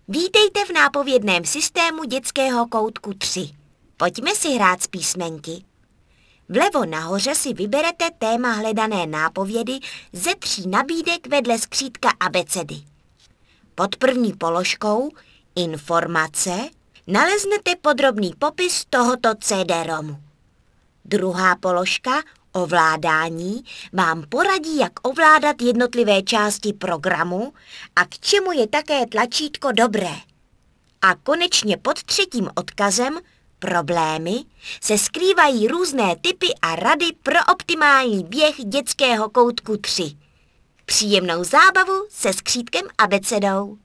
Vítejte v nápovědném systému dětského koutku 3. Pojďme si hrát s písmenky. Vlevo nahoře si vyberete téma hledané nápovědy ze 3 nabídek vedle skřítka abecedy. Pod první položkou Informace naleznete podrobný popis tohoto CD-ROMu. Druhá položka Ovládání vám poradí, jak ovládat jednotlivé části programu a k čemu je také tlačítko dobré. A konečně pod třetím odkazem Problémy se skrývají různé tipy a rady pro optimální běh dětského koutku 3. Příjemnou zábavu se skřítkem abecedou.